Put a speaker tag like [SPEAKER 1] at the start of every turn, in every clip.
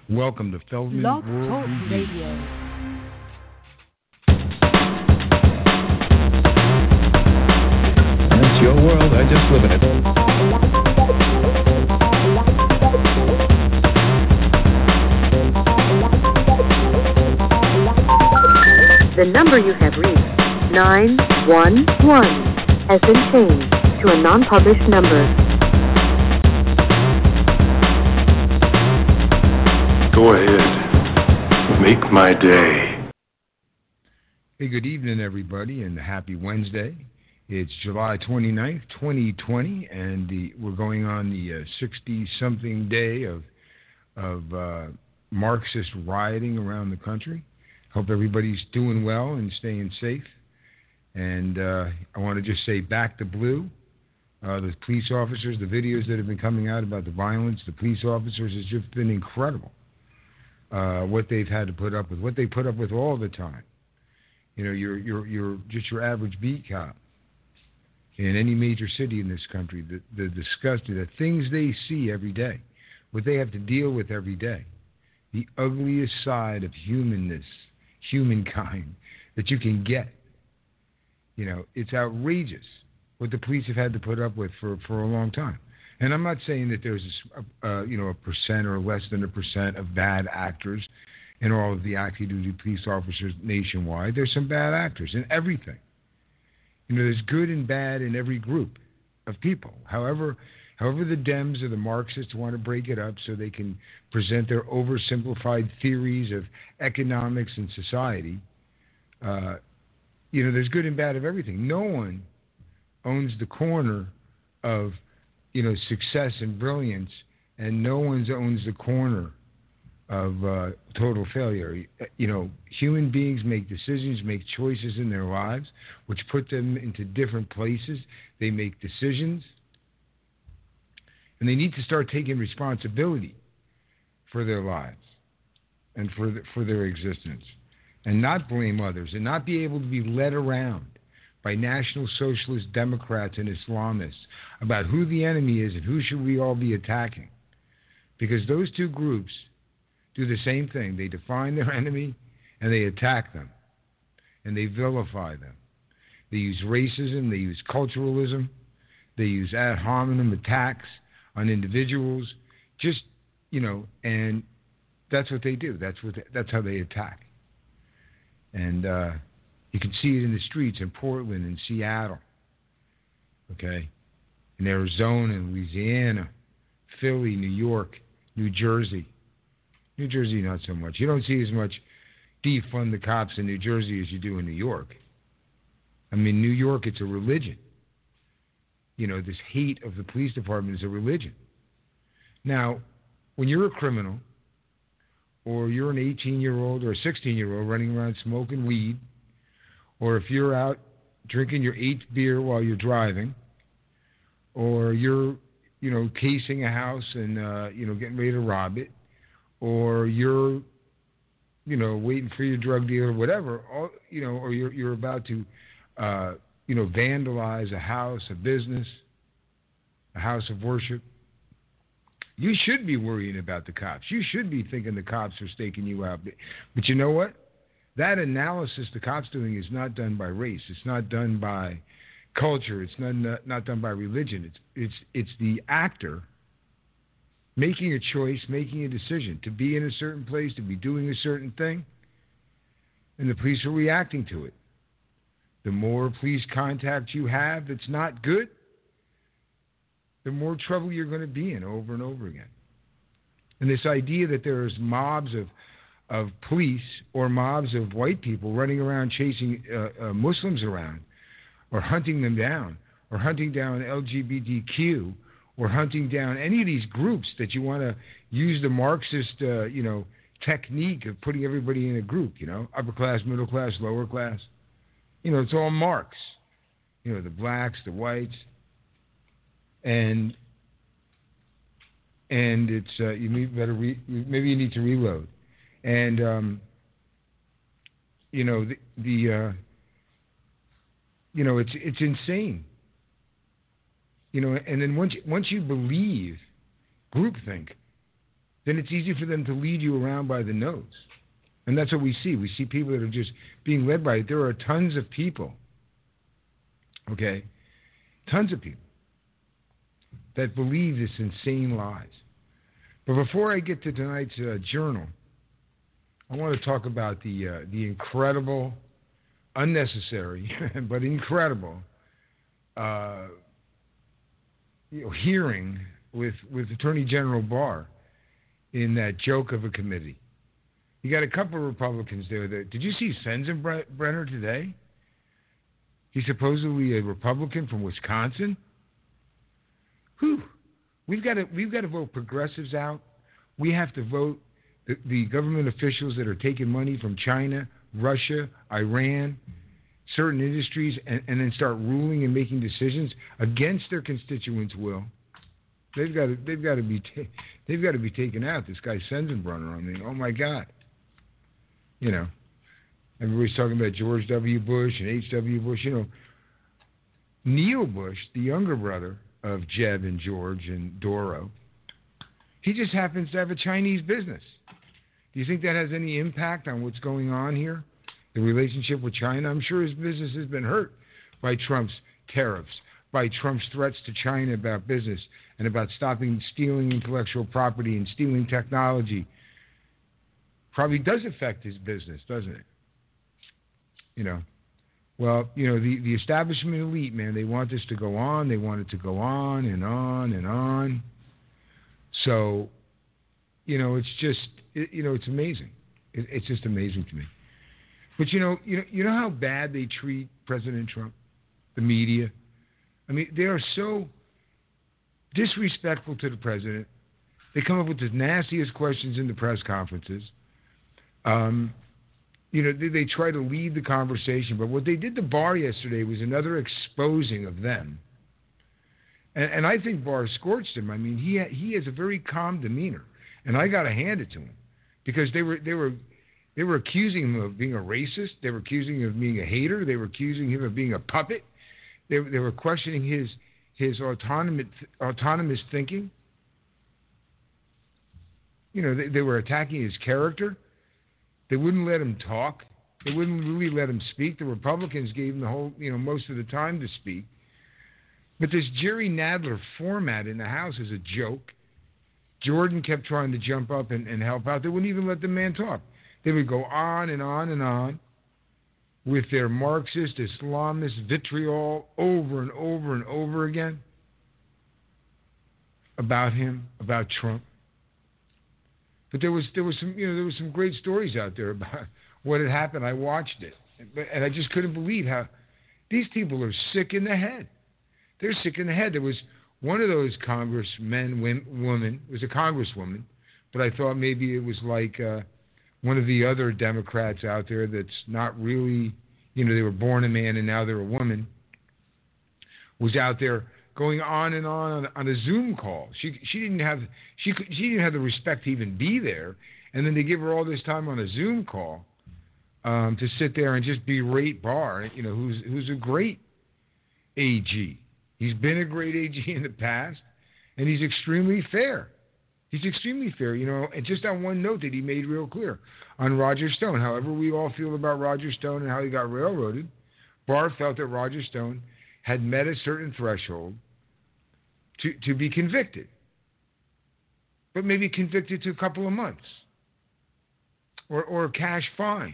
[SPEAKER 1] Welcome to Feldman
[SPEAKER 2] Blog
[SPEAKER 1] World
[SPEAKER 2] Talk
[SPEAKER 1] Review.
[SPEAKER 2] Radio.
[SPEAKER 3] It's your world, I just live in it.
[SPEAKER 4] The number you have reached, 911, has been changed to a non-published number.
[SPEAKER 5] Go ahead. Make my day.
[SPEAKER 1] Hey, good evening, everybody, and happy Wednesday. It's July 29th, 2020, and we're going on the 60-something day of Marxist rioting around the country. Hope everybody's doing well and staying safe. And I want to just say back to blue. The police officers, the videos that have been coming out about the violence, the police officers, has just been incredible. What they've had to put up with, what they put up with all the time. You know, you're just your average beat cop in any major city in this country. The disgusting, the things they see every day, what they have to deal with every day, the ugliest side of humanness, humankind that you can get. You know, it's outrageous what the police have had to put up with for a long time. And I'm not saying that there's a percent or less than a percent of bad actors in all of the active duty police officers nationwide. There's some bad actors in everything. You know, there's good and bad in every group of people. However the Dems or the Marxists want to break it up so they can present their oversimplified theories of economics and society, there's good and bad of everything. No one owns the corner of success and brilliance, and no one owns the corner of total failure. Human beings make decisions, make choices in their lives, which put them into different places. They make decisions, and they need to start taking responsibility for their lives and for their existence, and not blame others, and not be able to be led around by National Socialist Democrats and Islamists about who the enemy is and who should we all be attacking. Because those two groups do the same thing. They define their enemy and they attack them. And they vilify them. They use racism, they use culturalism, they use ad hominem attacks on individuals. And that's what they do. That's how they attack. And you can see it in the streets in Portland and Seattle, okay, in Arizona, Louisiana, Philly, New York, New Jersey. New Jersey, not so much. You don't see as much defund the cops in New Jersey as you do in New York. I mean, New York, it's a religion. This hate of the police department is a religion. Now, when you're a criminal, or you're an 18-year-old or a 16-year-old running around smoking weed, or if you're out drinking your 8th beer while you're driving, or you're, casing a house and, getting ready to rob it, or you're, waiting for your drug dealer, whatever, or you're about to, vandalize a house, a business, a house of worship, you should be worrying about the cops. You should be thinking the cops are staking you out. But you know what? That analysis the cops doing is not done by race. It's not done by culture. It's not done by religion. It's the actor making a choice, making a decision to be in a certain place, to be doing a certain thing, and the police are reacting to it. The more police contact you have that's not good, the more trouble you're going to be in over and over again. And this idea that there's mobs of police or mobs of white people running around chasing Muslims around, or hunting them down, or hunting down LGBTQ, or hunting down any of these groups that you want to use the Marxist, technique of putting everybody in a group, upper class, middle class, lower class. It's all Marx. The blacks, the whites, and it's you maybe you need to reload. And it's insane. And then once you believe groupthink, then it's easy for them to lead you around by the nose. And that's what we see. We see people that are just being led by it. There are tons of people, okay, tons of people that believe this insane lies. But before I get to tonight's journal, I want to talk about the incredible, unnecessary, but incredible hearing with Attorney General Barr in that joke of a committee. You got a couple of Republicans there. Did you see Sensenbrenner today? He's supposedly a Republican from Wisconsin. Whew. We've got to vote progressives out. We have to vote the government officials that are taking money from China, Russia, Iran, certain industries, and then start ruling and making decisions against their constituents' will. They've got to be taken out. This guy Sensenbrenner. I mean, oh my God. You know, everybody's talking about George W. Bush and H.W. Bush. You know, Neil Bush, the younger brother of Jeb and George and Doro, he just happens to have a Chinese business. Do you think that has any impact on what's going on here, the relationship with China? I'm sure his business has been hurt by Trump's tariffs, by Trump's threats to China about business and about stopping stealing intellectual property and stealing technology. Probably does affect his business, doesn't it? You know, well, you know, the establishment elite, man, they want this to go on. They want it to go on and on and on. So, you know, it's just, it's amazing. It's just amazing to me. But you know how bad they treat President Trump, the media. I mean, they are so disrespectful to the president. They come up with the nastiest questions in the press conferences. You know, they try to lead the conversation, but what they did to Barr yesterday was another exposing of them. And I think Barr scorched him. I mean, he has a very calm demeanor, and I got to hand it to him, because they were accusing him of being a racist. They were accusing him of being a hater. They were accusing him of being a puppet. They were questioning his autonomous thinking. You know, they were attacking his character. They wouldn't let him talk. They wouldn't really let him speak. The Republicans gave him the whole, most of the time to speak. But this Jerry Nadler format in the House is a joke. Jordan kept trying to jump up and help out. They wouldn't even let the man talk. They would go on and on and on with their Marxist, Islamist vitriol over and over and over again about him, about Trump. But there was some great stories out there about what had happened. I watched it, and I just couldn't believe how these people are sick in the head. They're sick in the head. There was one of those woman, it was a congresswoman, but I thought maybe it was like one of the other Democrats out there that's not really, they were born a man and now they're a woman, was out there going on and on a Zoom call. She didn't have the respect to even be there, and then they give her all this time on a Zoom call to sit there and just berate Barr, who's a great AG. He's been a great AG in the past, and he's extremely fair. He's extremely fair, and just on one note that he made real clear on Roger Stone. However we all feel about Roger Stone and how he got railroaded, Barr felt that Roger Stone had met a certain threshold to be convicted, but maybe convicted to a couple of months or a cash fine.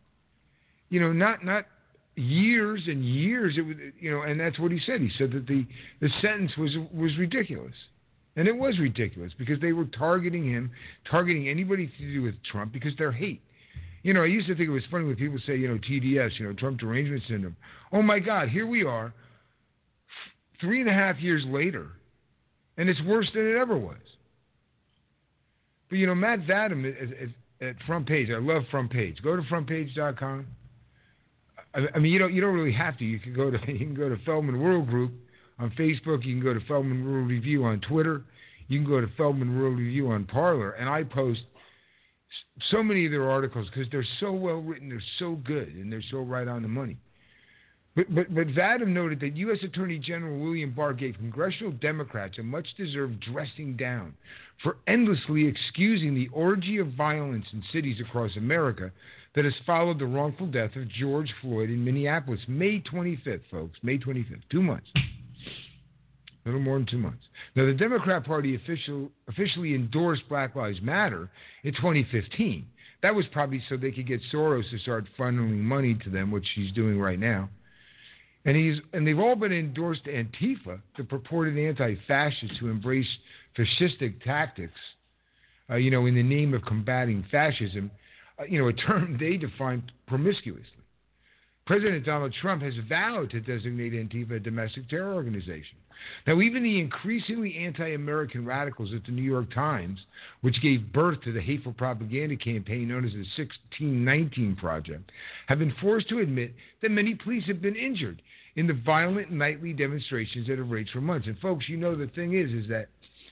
[SPEAKER 1] Not years and years. It was, and that's what he said. He said that the sentence was ridiculous, and it was ridiculous because they were targeting him, anybody to do with Trump because they're hate. I used to think it was funny when people say, TDS, Trump derangement syndrome. Oh my God, here we are, 3.5 years later. And it's worse than it ever was. But, Matt Vadum at Front Page. I love Front Page. Go to frontpage.com. I mean, you don't really have to. You can go to Feldman World Group on Facebook. You can go to Feldman World Review on Twitter. You can go to Feldman World Review on Parler. And I post so many of their articles because they're so well written. They're so good. And they're so right on the money. But Vadim noted that U.S. Attorney General William Barr gave congressional Democrats a much-deserved dressing down for endlessly excusing the orgy of violence in cities across America that has followed the wrongful death of George Floyd in Minneapolis, May 25th, folks, May 25th, 2 months. A little more than 2 months. Now, the Democrat Party officially endorsed Black Lives Matter in 2015. That was probably so they could get Soros to start funneling money to them, which he's doing right now. And they've all been endorsed Antifa, the purported anti-fascists who embrace fascistic tactics, in the name of combating fascism, a term they define promiscuously. President Donald Trump has vowed to designate Antifa a domestic terror organization. Now, even the increasingly anti-American radicals at the New York Times, which gave birth to the hateful propaganda campaign known as the 1619 Project, have been forced to admit that many police have been injured in the violent nightly demonstrations that have raged for months. And folks, the thing is that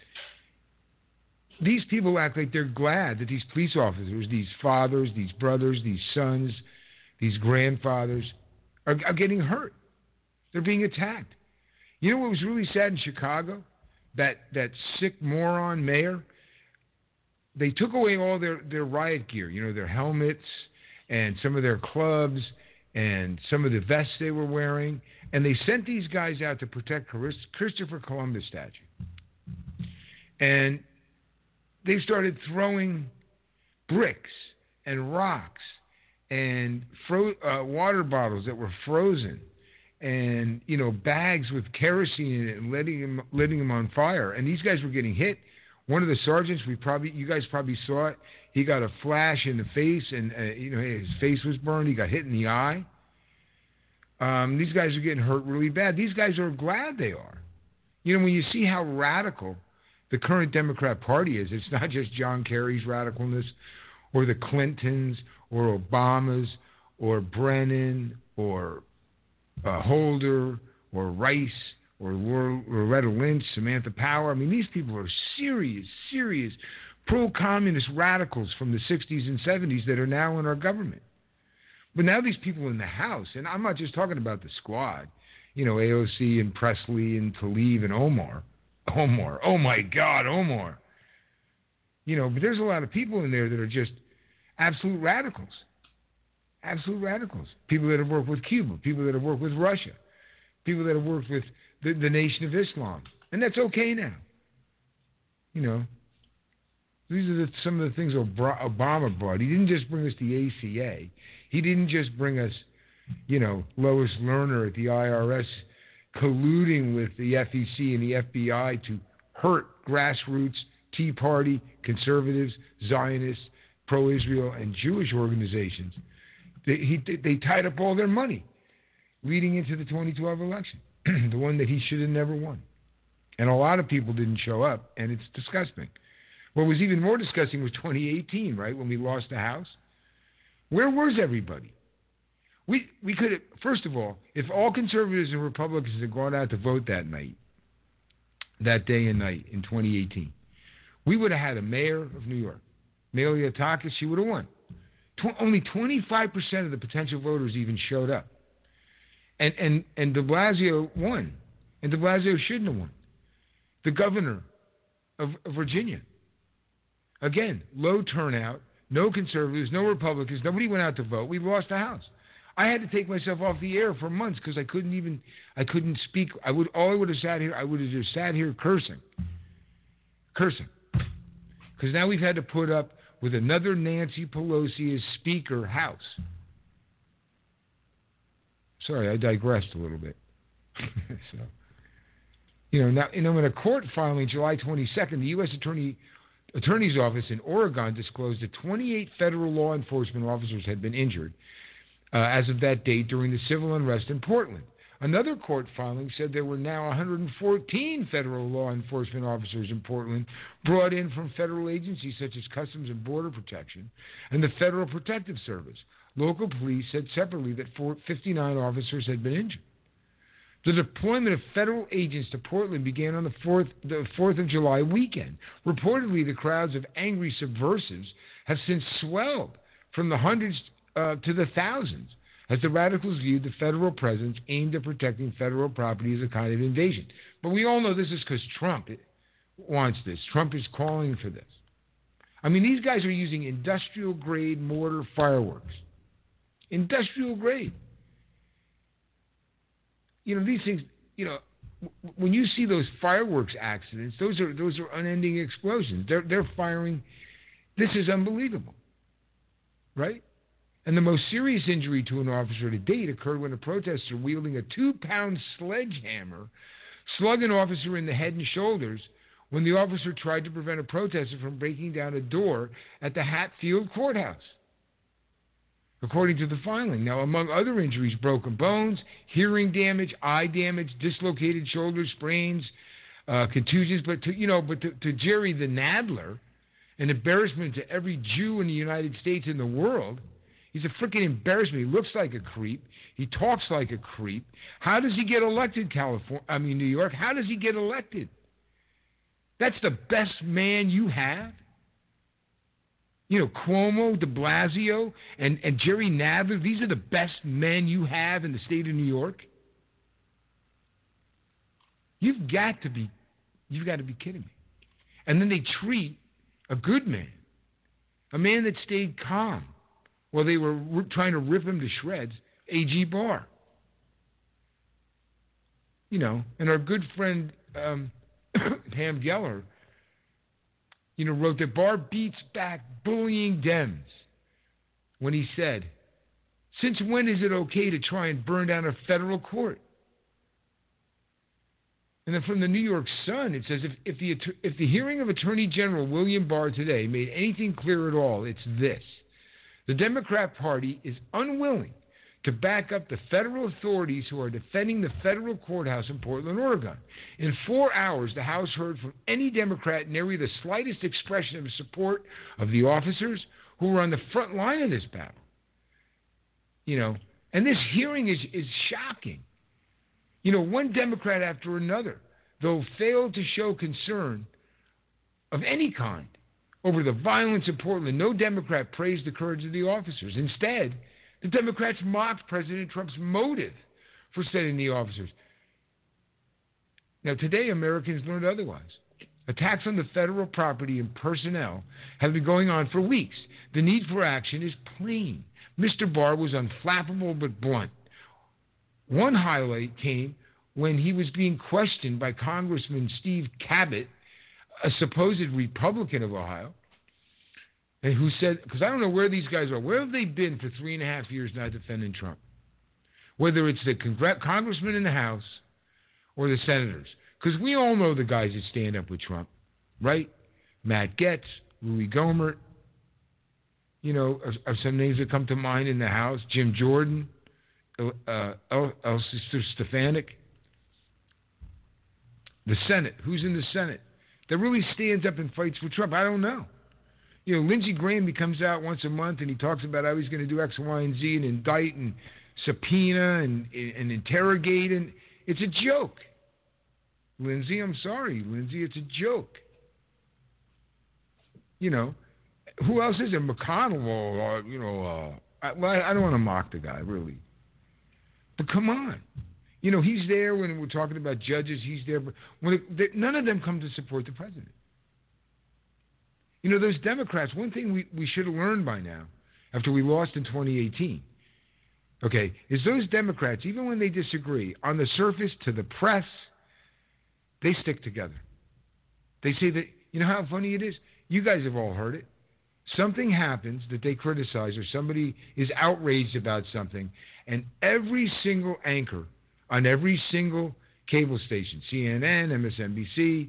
[SPEAKER 1] these people act like they're glad that these police officers, these fathers, these brothers, these sons, these grandfathers are getting hurt. They're being attacked. You know what was really sad in Chicago? That sick moron mayor, they took away all their riot gear, their helmets and some of their clubs and some of the vests they were wearing, and they sent these guys out to protect Christopher Columbus statue. And they started throwing bricks and rocks and water bottles that were frozen and, bags with kerosene in it and letting them on fire. And these guys were getting hit. One of the sergeants, you guys probably saw it. He got a flash in the face, and his face was burned. He got hit in the eye. These guys are getting hurt really bad. These guys are glad they are. When you see how radical the current Democrat Party is, it's not just John Kerry's radicalness, or the Clintons, or Obamas, or Brennan, or Holder, or Rice, or Loretta Lynch, Samantha Power. I mean, these people are serious pro-communist radicals from the 60s and 70s that are now in our government. But now these people in the House, and I'm not just talking about the squad, AOC and Presley and Tlaib and Omar. Oh my God, Omar. But there's a lot of people in there that are just absolute radicals. Absolute radicals. People that have worked with Cuba, people that have worked with Russia, people that have worked with the Nation of Islam. And that's okay now. These are some of the things Obama brought. He didn't just bring us the ACA. He didn't just bring us, Lois Lerner at the IRS colluding with the FEC and the FBI to hurt grassroots, Tea Party, conservatives, Zionists, pro-Israel, and Jewish organizations. They tied up all their money leading into the 2012 election, the one that he should have never won. And a lot of people didn't show up, and it's disgusting. What was even more disgusting was 2018, right, when we lost the House. Where was everybody? We could have, first of all, if all conservatives and Republicans had gone out to vote that day and night in 2018, we would have had a mayor of New York, Malia Takis. She would have won. Only 25% of the potential voters even showed up. And de Blasio won. And de Blasio shouldn't have won. The governor of Virginia. Again, low turnout, no conservatives, no Republicans, nobody went out to vote. We lost the House. I had to take myself off the air for months because I couldn't speak. I would have just sat here cursing. Because now we've had to put up with another Nancy Pelosi as Speaker House. Sorry, I digressed a little bit. Now in a court filing July 22nd, the U.S. Attorney's Office in Oregon disclosed that 28 federal law enforcement officers had been injured as of that date during the civil unrest in Portland. Another court filing said there were now 114 federal law enforcement officers in Portland brought in from federal agencies such as Customs and Border Protection and the Federal Protective Service. Local police said separately that 59 officers had been injured. The deployment of federal agents to Portland began on the 4th of July weekend. Reportedly, the crowds of angry subversives have since swelled from the hundreds to the thousands. as the radicals viewed the federal presence aimed at protecting federal property as a kind of invasion. But we all know this is because Trump wants this. Trump is calling for this. I mean, these guys are using industrial-grade mortar fireworks. Industrial grade. You know, these things, you know, when you see those fireworks accidents, those are unending explosions. They're firing. This is unbelievable, right? And the most serious injury to an officer to date occurred when a protester wielding a 2-pound sledgehammer slugged an officer in the head and shoulders when the officer tried to prevent a protester from breaking down a door at the Hatfield courthouse, according to the filing. Now, among other injuries, broken bones, hearing damage, eye damage, dislocated shoulder sprains, contusions. But to Jerry the Nadler, an embarrassment to every Jew in the United States and the world. He's a freaking embarrassment. He looks like a creep. He talks like a creep. How does he get elected, New York? How does he get elected? That's the best man you have? You know, Cuomo, de Blasio, and Jerry Nadler, these are the best men you have in the state of New York? You've got to be kidding me. And then they treat a good man, a man that stayed calm while they were trying to rip him to shreds, A.G. Barr. You know, and our good friend Pam Geller, you know, wrote that Barr beats back bullying Dems when he said, "Since when is it okay to try and burn down a federal court?" And then from the New York Sun, it says, if the hearing of Attorney General William Barr today made anything clear at all, it's this. The Democrat Party is unwilling to back up the federal authorities who are defending the federal courthouse in Portland, Oregon. In 4 hours, the House heard from any Democrat nary the slightest expression of support of the officers who were on the front line of this battle. You know, and this hearing is shocking. You know, one Democrat after another, though, failed to show concern of any kind over the violence in Portland. No Democrat praised the courage of the officers. Instead, the Democrats mocked President Trump's motive for sending the officers. Now, today, Americans learned otherwise. Attacks on the federal property and personnel have been going on for weeks. The need for action is plain. Mr. Barr was unflappable but blunt. One highlight came when he was being questioned by Congressman Steve Cabot, a supposed Republican of Ohio, and who said, because I don't know where these guys are, where have they been for 3.5 years not defending Trump? Whether it's the congressman in the House or the senators. Because we all know the guys that stand up with Trump, right? Matt Gaetz, Louis Gohmert, you know, are some names that come to mind in the House. Jim Jordan, Elster Stefanik. The Senate. Who's in the Senate that really stands up and fights for Trump? I don't know. You know, Lindsey Graham, he comes out once a month and he talks about how he's going to do X, Y, and Z and indict and subpoena and interrogate. And it's a joke. Lindsey, I'm sorry. Lindsey, it's a joke. You know, who else is there? McConnell, I don't want to mock the guy, really. But come on. You know, he's there when we're talking about judges. He's there. But none of them come to support the president. You know, those Democrats, one thing we should have learned by now, after we lost in 2018, okay, is those Democrats, even when they disagree, on the surface to the press, they stick together. They say that, you know how funny it is? You guys have all heard it. Something happens that they criticize or somebody is outraged about something, and every single anchor on every single cable station, CNN, MSNBC,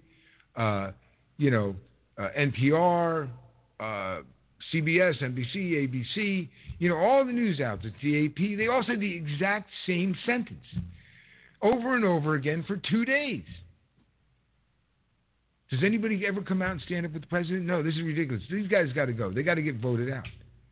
[SPEAKER 1] NPR, CBS, NBC, ABC, you know, all the news outlets, the AP, they all said the exact same sentence over and over again for 2 days. Does anybody ever come out and stand up with the president? No, this is ridiculous. These guys got to go. They got to get voted out.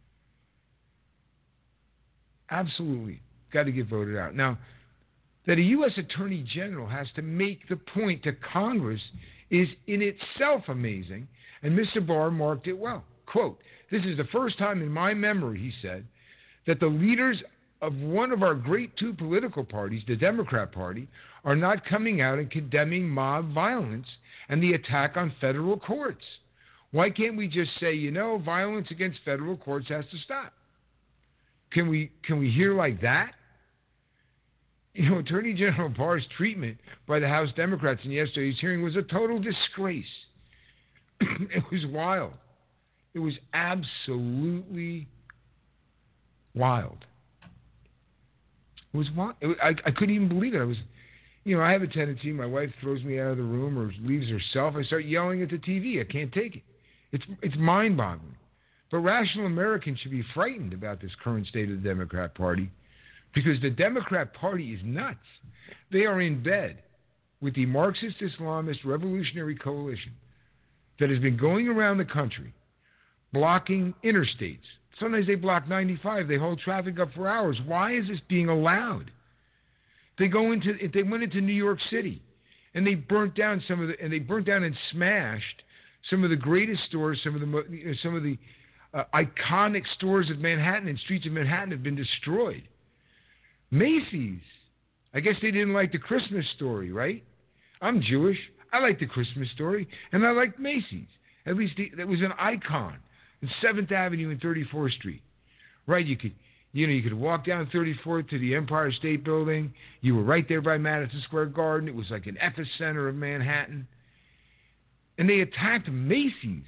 [SPEAKER 1] Absolutely got to get voted out. Now, that a U.S. Attorney General has to make the point to Congress is in itself amazing, and Mr. Barr marked it well. Quote, "This is the first time in my memory," he said, "that the leaders of one of our great two political parties, the Democrat Party, are not coming out and condemning mob violence and the attack on federal courts. Why can't we just say, violence against federal courts has to stop? Can we hear like that? Attorney General Barr's treatment by the House Democrats in yesterday's hearing was a total disgrace. It was wild. It was absolutely wild. It was wild. I couldn't even believe it. I have a tendency, my wife throws me out of the room or leaves herself. I start yelling at the TV. I can't take it. It's mind-boggling. But rational Americans should be frightened about this current state of the Democrat Party because the Democrat Party is nuts. They are in bed with the Marxist Islamist Revolutionary Coalition that has been going around the country blocking interstates. Sometimes they block 95. They hold traffic up for hours. Why is this being allowed? They went into New York City and they burnt down and smashed some of the greatest stores, some of the iconic stores of Manhattan and streets of Manhattan have been destroyed. Macy's, I guess they didn't like the Christmas story, right? I'm Jewish. I like the Christmas story, and I like Macy's. At least that was an icon in 7th Avenue and 34th Street, right? You could walk down 34th to the Empire State Building. You were right there by Madison Square Garden. It was like an epicenter of Manhattan. And they attacked Macy's.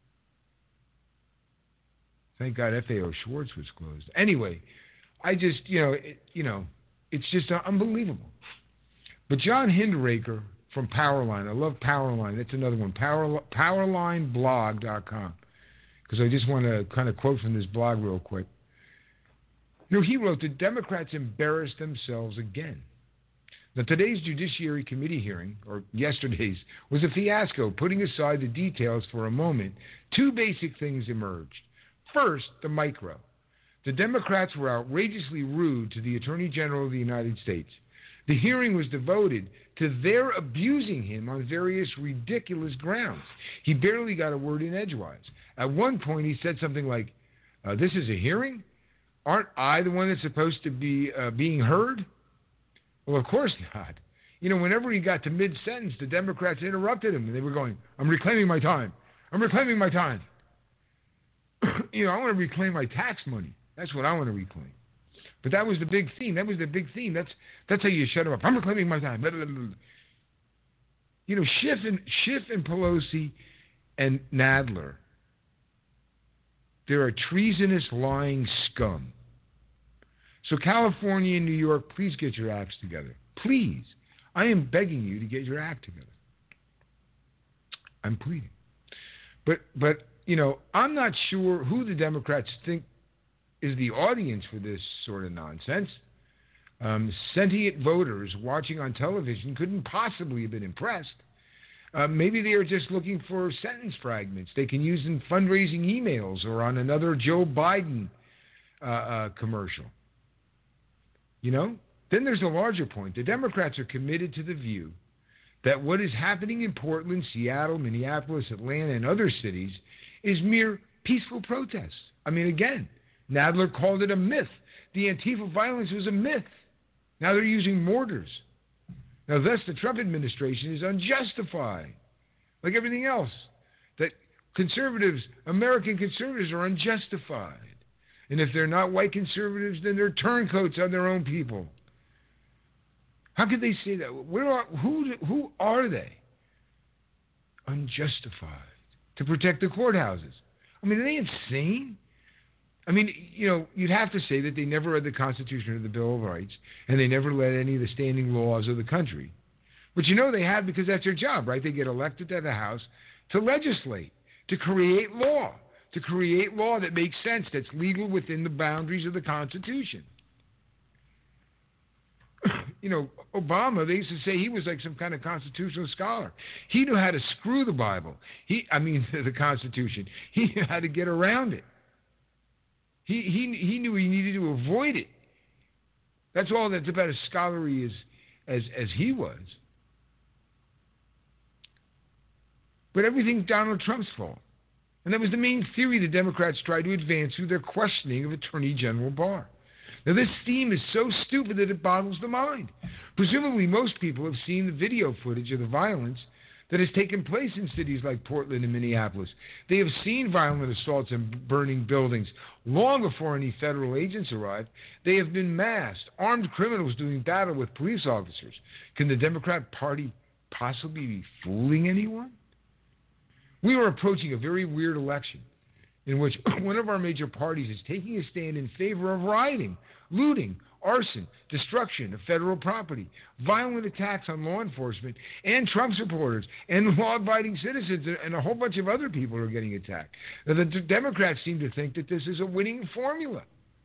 [SPEAKER 1] Thank God FAO Schwartz was closed. Anyway, it's just unbelievable. But John Hinderaker from Powerline, I love Powerline. That's another one, powerlineblog.com. Because I just want to kind of quote from this blog real quick. He wrote, the Democrats embarrassed themselves again. Now, today's Judiciary Committee hearing, or yesterday's, was a fiasco. Putting aside the details for a moment, two basic things emerged. First, the micro. The Democrats were outrageously rude to the Attorney General of the United States. The hearing was devoted to their abusing him on various ridiculous grounds. He barely got a word in edgewise. At one point, he said something like, this is a hearing? Aren't I the one that's supposed to be being heard? Well, of course not. Whenever he got to mid-sentence, the Democrats interrupted him, and they were going, I'm reclaiming my time. I'm reclaiming my time. I want to reclaim my tax money. That's what I want to reclaim. But that was the big theme. That's how you shut him up. I'm reclaiming my time. Blah, blah, blah. Schiff and Pelosi and Nadler, they're a treasonous, lying scum. So California and New York, please get your acts together. Please. I am begging you to get your act together. I'm pleading. But I'm not sure who the Democrats think is the audience for this sort of nonsense. Sentient voters watching on television couldn't possibly have been impressed. Maybe they are just looking for sentence fragments they can use in fundraising emails or on another Joe Biden commercial. Then there's a larger point. The Democrats are committed to the view that what is happening in Portland, Seattle, Minneapolis, Atlanta, and other cities is mere peaceful protests. Again, Nadler called it a myth. The Antifa violence was a myth. Now they're using mortars. Now, thus, the Trump administration is unjustified, like everything else. That American conservatives are unjustified. And if they're not white conservatives, then they're turncoats on their own people. How could they say that? Who are they? Unjustified. To protect the courthouses. Are they insane? You'd have to say that they never read the Constitution or the Bill of Rights, and they never read any of the standing laws of the country. But they have, because that's their job, right? They get elected to the House to legislate, to create law that makes sense, that's legal within the boundaries of the Constitution. Obama, they used to say he was like some kind of constitutional scholar. He knew how to screw the Bible. The Constitution. He knew how to get around it. He knew he needed to avoid it. That's all that's about as scholarly as he was. But everything's Donald Trump's fault. And that was the main theory the Democrats tried to advance through their questioning of Attorney General Barr. Now, this theme is so stupid that it boggles the mind. Presumably, most people have seen the video footage of the violence that has taken place in cities like Portland and Minneapolis. They have seen violent assaults and burning buildings long before any federal agents arrived. They have been masked, armed criminals doing battle with police officers. Can the Democrat Party possibly be fooling anyone? We are approaching a very weird election in which one of our major parties is taking a stand in favor of rioting, looting, arson, destruction of federal property, violent attacks on law enforcement and Trump supporters and law-abiding citizens, and a whole bunch of other people are getting attacked. Now, the Democrats seem to think that this is a winning formula.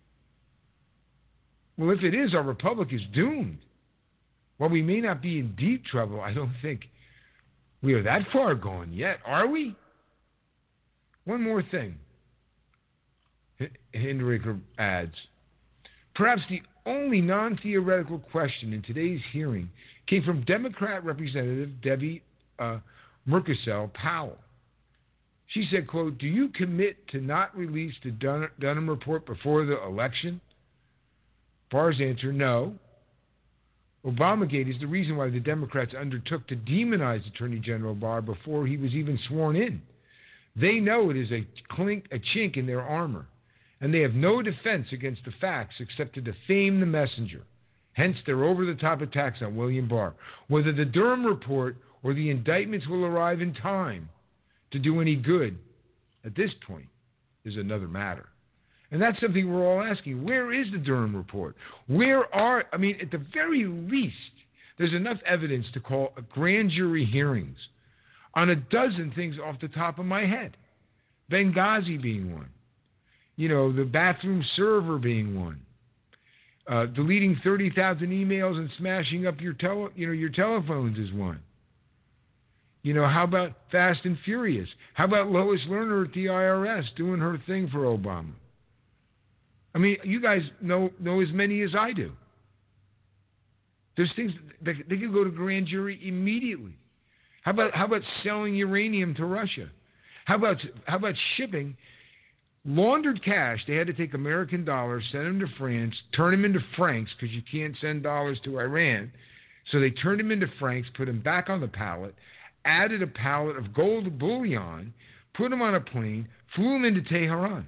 [SPEAKER 1] Well, if it is, our republic is doomed. While we may not be in deep trouble, I don't think we are that far gone yet, are we? One more thing, Hinderaker adds. Perhaps the only non-theoretical question in today's hearing came from Democrat Representative Debbie Murkisell Powell. She said, quote, "Do you commit to not release the Dunham report before the election?" Barr's answer, no. Obamagate is the reason why the Democrats undertook to demonize Attorney General Barr before he was even sworn in. They know it is a chink in their armor, and they have no defense against the facts except to defame the messenger. Hence, their over-the-top attacks on William Barr. Whether the Durham report or the indictments will arrive in time to do any good at this point is another matter. And that's something we're all asking. Where is the Durham report? At the very least, there's enough evidence to call a grand jury hearings on a dozen things off the top of my head. Benghazi being one. The bathroom server being one. Deleting 30,000 emails and smashing up your telephones is one. How about Fast and Furious? How about Lois Lerner at the IRS doing her thing for Obama? You guys know as many as I do. There's things that they could go to grand jury immediately. How about selling uranium to Russia? How about shipping laundered cash? They had to take American dollars, send them to France, turn them into francs because you can't send dollars to Iran. So they turned them into francs, put them back on the pallet, added a pallet of gold bullion, put them on a plane, flew them into Tehran.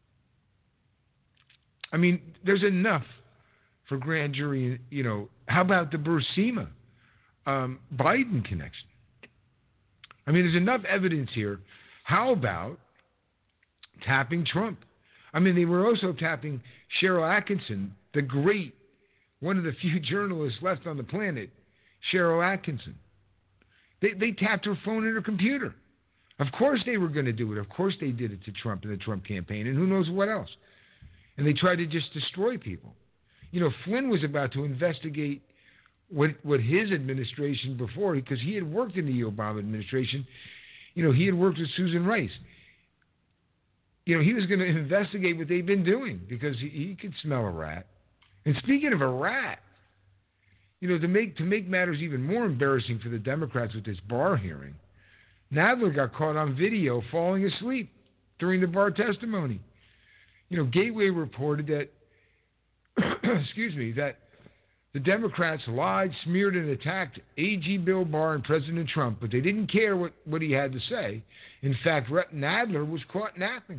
[SPEAKER 1] There's enough for grand jury. How about the Burisma Biden connection? There's enough evidence here. How about tapping Trump? They were also tapping Cheryl Atkinson, the great, one of the few journalists left on the planet, Cheryl Atkinson. They tapped her phone and her computer. Of course they were going to do it. Of course they did it to Trump and the Trump campaign and who knows what else. And they tried to just destroy people. Flynn was about to investigate what his administration before, because he had worked in the Obama administration. He had worked with Susan Rice. He was going to investigate what they've been doing because he could smell a rat. And speaking of a rat, to make matters even more embarrassing for the Democrats with this Barr hearing, Nadler got caught on video falling asleep during the Barr testimony. Gateway reported that, that the Democrats lied, smeared, and attacked AG Bill Barr and President Trump, but they didn't care what he had to say. In fact, Nadler was caught napping.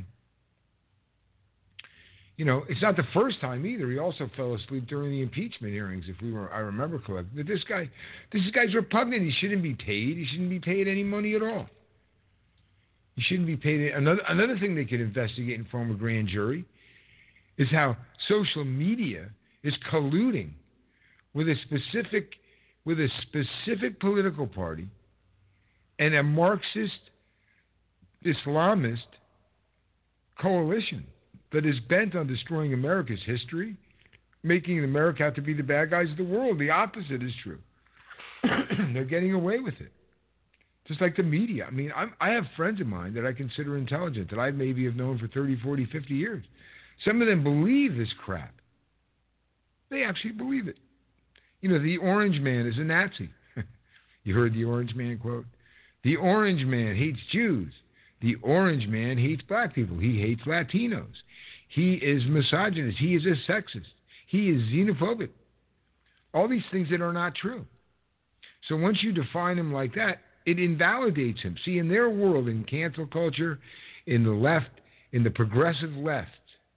[SPEAKER 1] It's not the first time either. He also fell asleep during the impeachment hearings, I remember correctly. But this guy's repugnant. He shouldn't be paid. He shouldn't be paid any money at all. He shouldn't be paid. Another thing they could investigate and form a grand jury is how social media is colluding with a specific political party and a Marxist Islamist coalition that is bent on destroying America's history, making America out to be the bad guys of the world. The opposite is true. They're getting away with it. Just like the media. I have friends of mine that I consider intelligent, that I maybe have known for 30, 40, 50 years. Some of them believe this crap. They actually believe it. The Orange Man is a Nazi. You heard the Orange Man quote? The Orange Man hates Jews. The Orange Man hates black people. He hates Latinos. He is misogynist. He is a sexist. He is xenophobic. All these things that are not true. So once you define him like that, it invalidates him. See, in their world, in cancel culture, in the left, in the progressive left,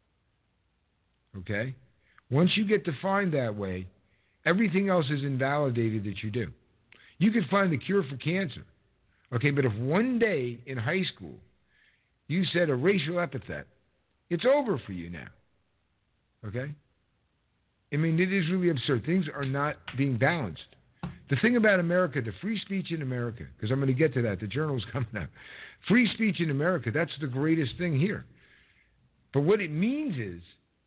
[SPEAKER 1] okay, once you get defined that way, everything else is invalidated that you do. You can find the cure for cancer, okay, but if one day in high school you said a racial epithet, it's over for you now, okay? I mean, it is really absurd. Things are not being balanced. The thing about America, the free speech in America, because I'm going to get to that, the journal's coming out. Free speech in America, that's the greatest thing here. But what it means is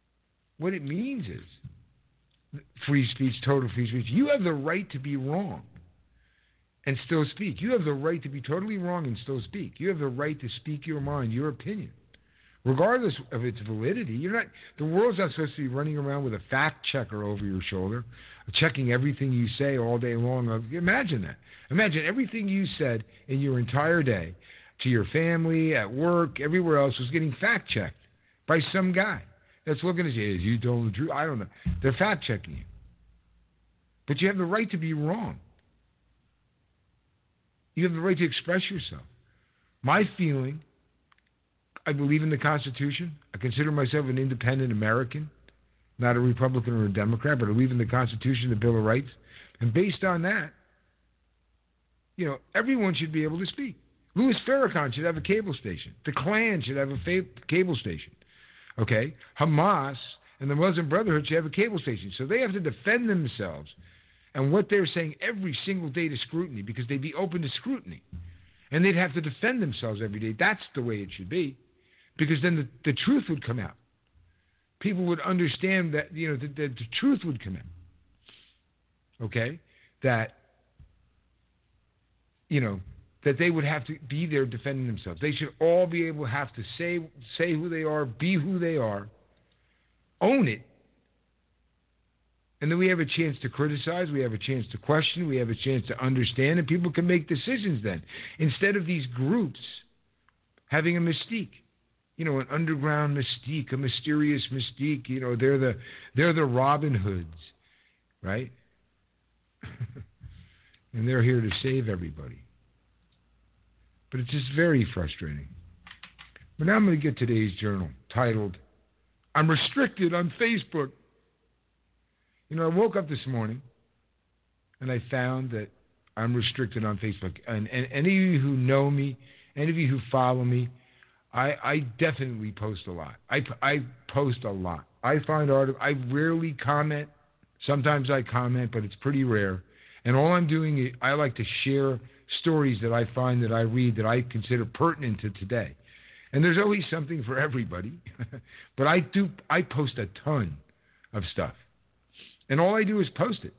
[SPEAKER 1] free speech, total free speech. You have the right to be wrong and still speak. You have the right to be totally wrong and still speak. You have the right to speak your mind, your opinion, regardless of its validity. The world's not supposed to be running around with a fact checker over your shoulder, checking everything you say all day long. Imagine that. Imagine everything you said in your entire day to your family, at work, everywhere else was getting fact checked by some guy that's looking at you. You told the truth. I don't know. They're fact checking you. But you have the right to be wrong. You have the right to express yourself. My feeling, I believe in the Constitution. I consider myself an independent American, not a Republican or a Democrat, but I believe in the Constitution, the Bill of Rights. And based on that, everyone should be able to speak. Louis Farrakhan should have a cable station. The Klan should have a cable station. Okay? Hamas and the Muslim Brotherhood should have a cable station. So they have to defend themselves and what they're saying every single day to scrutiny, because they'd be open to scrutiny. And they'd have to defend themselves every day. That's the way it should be, because then the truth would come out. People would understand that, the truth would come out. Okay? That they would have to be there defending themselves. They should all be able to have to say who they are, be who they are, own it, and then we have a chance to criticize, we have a chance to question, we have a chance to understand, and people can make decisions then. Instead of these groups having a mystique, an underground mystique, a mysterious mystique, they're the Robin Hoods, right? And they're here to save everybody. But it's just very frustrating. But now I'm going to get today's journal titled, I'm Restricted on Facebook. I woke up this morning and I found that I'm restricted on Facebook. And any of you who know me, any of you who follow me, I definitely post a lot. I post a lot. I find articles. I rarely comment. Sometimes I comment, but it's pretty rare. And all I'm doing is I like to share stories that I find, that I read, that I consider pertinent to today. And there's always something for everybody. But I post a ton of stuff. And all I do is post it.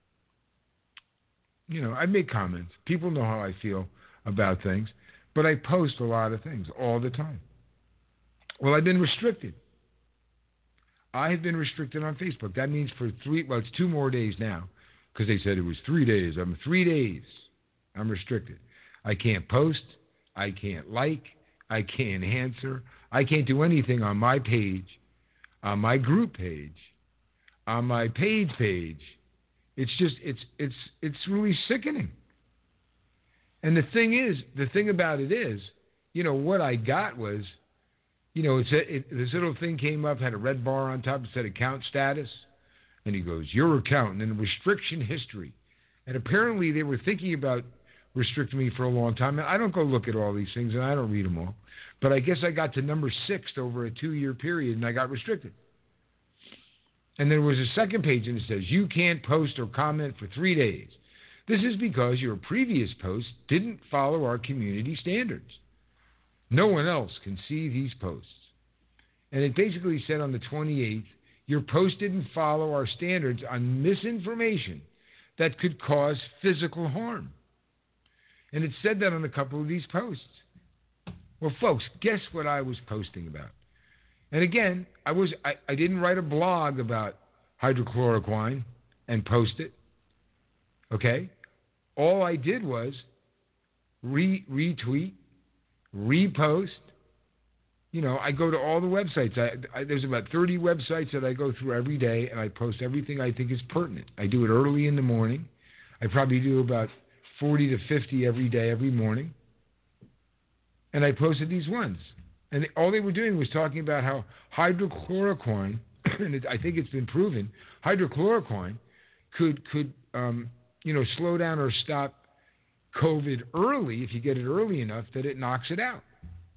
[SPEAKER 1] I make comments. People know how I feel about things. But I post a lot of things all the time. Well, I've been restricted. I have been restricted on Facebook. That means for it's 2 more days now, because they said it was 3 days. 3 days. I'm restricted. I can't post. I can't like. I can't answer. I can't do anything on my page, on my group page, on my paid page. It's just, it's really sickening. And the thing about it is, what I got was, this little thing came up, had a red bar on top, it said account status. And he goes, your account, and then restriction history. And apparently they were thinking about restricting me for a long time. And I don't go look at all these things, and I don't read them all. But I guess I got to number 6 over a 2-year period, and I got restricted. And there was a second page, and it says, you can't post or comment for 3 days. This is because your previous post didn't follow our community standards. No one else can see these posts. And it basically said on the 28th, your post didn't follow our standards on misinformation that could cause physical harm. And it said that on a couple of these posts. Well, folks, guess what I was posting about? And again, I didn't write a blog about hydrochloroquine and post it. Okay? All I did was retweet, repost, I go to all the websites. There's about 30 websites that I go through every day, and I post everything I think is pertinent. I do it early in the morning. I probably do about 40 to 50 every day, every morning. And I posted these ones. And all they were doing was talking about how hydrochloroquine, and I think it's been proven, hydrochloroquine could slow down or stop COVID early if you get it early enough that it knocks it out.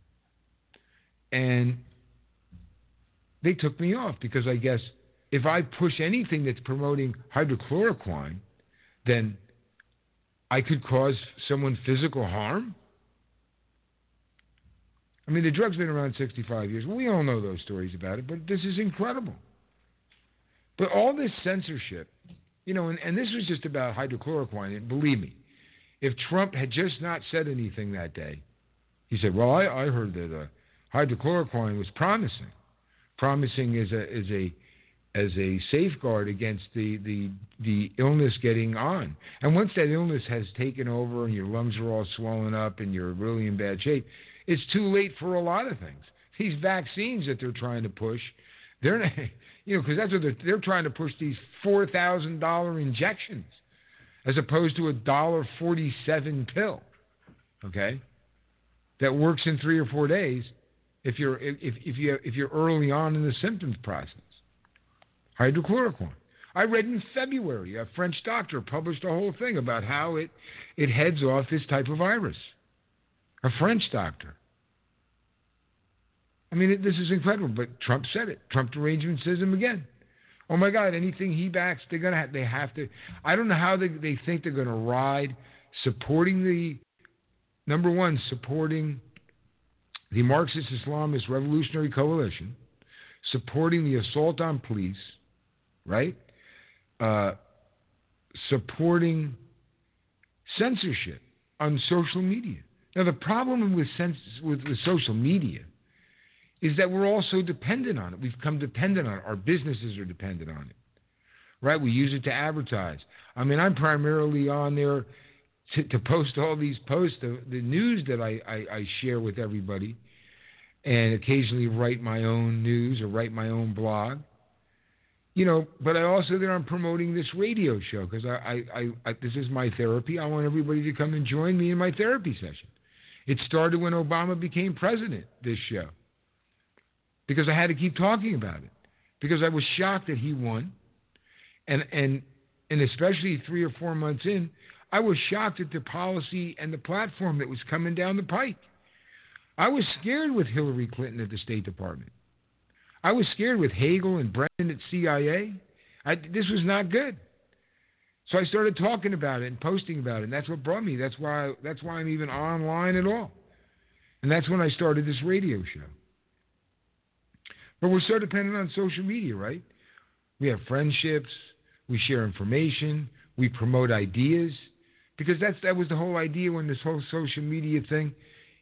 [SPEAKER 1] And they took me off because I guess if I push anything that's promoting hydrochloroquine, then I could cause someone physical harm. I mean, the drug's been around 65 years. We all know those stories about it, but this is incredible. But all this censorship, and this was just about hydrochloroquine, and believe me, if Trump had just not said anything that day, he said, well, I heard that hydrochloroquine was promising as a safeguard against the illness getting on. And once that illness has taken over and your lungs are all swollen up and you're really in bad shape, it's too late for a lot of things. These vaccines that they're trying to push, they're not, because that's what they're trying to push, these $4,000 injections as opposed to a $1.47 pill, okay, that works in 3 or 4 days if you're early on in the symptoms process. Hydrochloroquine. I read in February a French doctor published a whole thing about how it heads off this type of virus. A French doctor. I mean, this is incredible, but Trump said it. Trump derangement says him again. Oh my God! Anything he backs, they have to. I don't know how they think they're going to ride supporting the Marxist Islamist Revolutionary Coalition, supporting the assault on police, right? Supporting censorship on social media. Now, the problem with social media is that we're all so dependent on it. We've become dependent on it. Our businesses are dependent on it, right? We use it to advertise. I mean, I'm primarily on there to post all these posts, the news that I share with everybody, and occasionally write my own news or write my own blog. But I also I'm promoting this radio show because I this is my therapy. I want everybody to come and join me in my therapy session. It started when Obama became president, this show, because I had to keep talking about it, because I was shocked that he won, and especially 3 or 4 months in, I was shocked at the policy and the platform that was coming down the pike. I was scared with Hillary Clinton at the State Department. I was scared with Hagel and Brennan at CIA. This was not good. So I started talking about it and posting about it, and that's what brought me. That's why I'm even online at all. And that's when I started this radio show. But we're so dependent on social media, right? We have friendships, we share information, we promote ideas, because that was the whole idea when this whole social media thing,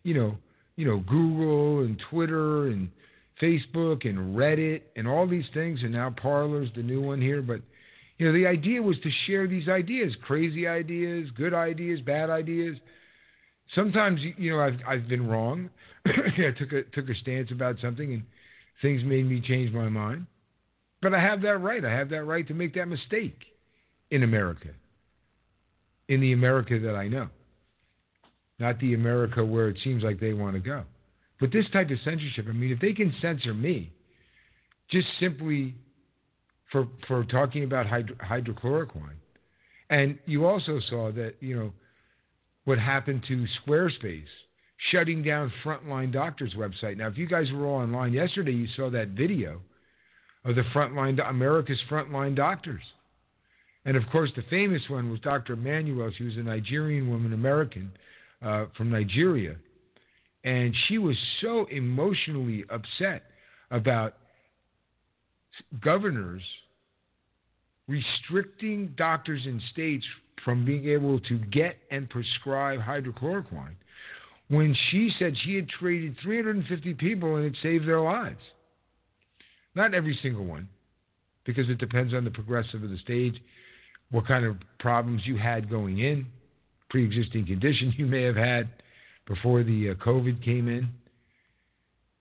[SPEAKER 1] Google and Twitter and Facebook and Reddit and all these things, and now Parler's the new one here. But the idea was to share these ideas, crazy ideas, good ideas, bad ideas. Sometimes I've been wrong. I took a stance about something and things made me change my mind. But I have that right. I have that right to make that mistake in America, in the America that I know, not the America where it seems like they want to go. But this type of censorship, I mean, if they can censor me just simply for talking about hydrochloroquine, and you also saw that, what happened to Squarespace, shutting down Frontline Doctors website. Now, if you guys were all online yesterday, you saw that video of America's Frontline Doctors. And, of course, the famous one was Dr. Emanuel. She was a Nigerian woman, American, from Nigeria. And she was so emotionally upset about governors restricting doctors in states from being able to get and prescribe hydrochloroquine when she said she had treated 350 people and it saved their lives. Not every single one, because it depends on the progressive of the stage, what kind of problems you had going in, pre-existing conditions you may have had before the COVID came in.